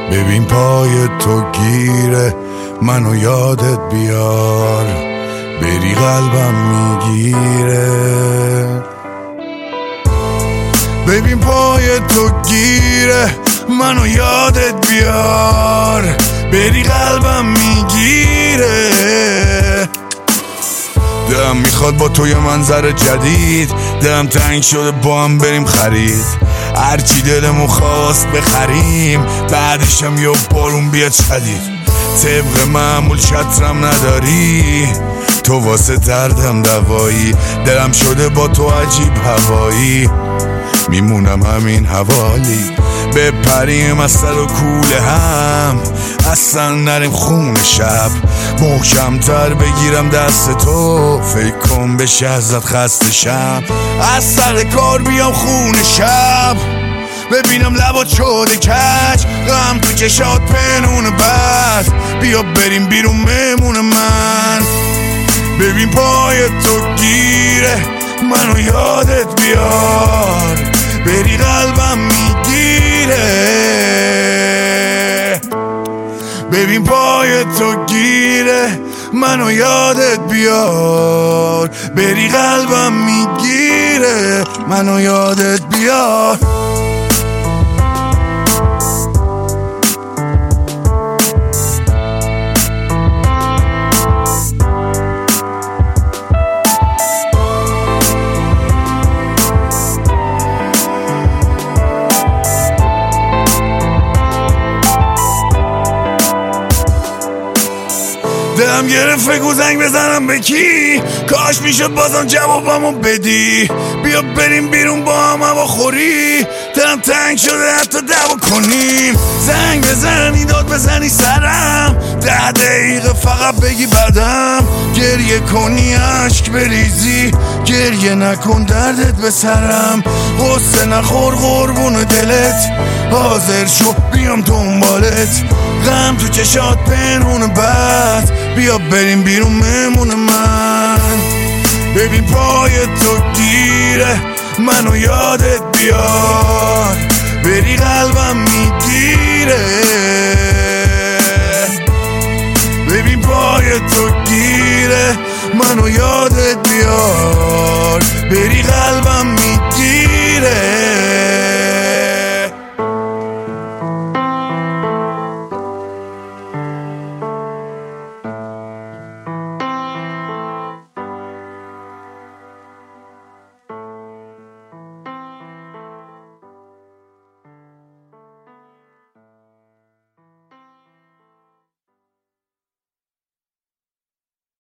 ببین پای تو گیره منو یادت بیار، بری قلبم میگیره. ببین پای تو گیره منو یادت بیار، بری قلبم میگیره. دلم میخواد با تو یه منظر جدید، دلم تنگ شده با هم بریم خرید، هرچی دلمو خواست بخریم، بعدشم یه بارون بیاد شدید. طبق معمول چترم نداری، تو واسه دردم دوایی، دلم شده با تو عجیب هوایی، میمونم همین حوالی. بپریم از سر و کوله هم، اصلا نریم خون شب، محکمتر بگیرم دست تو، فکر کن بشه ازت خسته شم. از سر کار بیام خون شب، ببینم لبات شده کج، غم تو چشات پنون بد، بیا بریم بیرون مهمون من. ببین پای تو گیره منو یادت بیار، بری قلبم میگیره. ببین پای تو گیره منو یادت بیار، بری قلبم میگیره، منو یادت بیار. دلم گرفت فکر زنگ بزنم به کی، کاش میشد بازم جوابمو بدی، بیا بریم بیرون با هم هوا خوری، دلم تنگ شده حتی دعوا کنیم. زنگ بزنی داد بزنی سرم، 10 دقیقه فقط بگی بعدم، گریه کنی عشق بریزی، گریه نکن دردت به سرم، غصه نخور قربون دلت، حاضر شو بیام دنبالت، غم تو چشات پنهون بد، بیا بریم بیرون مهمون من. ببین پای تو گیره منو یادت بیار،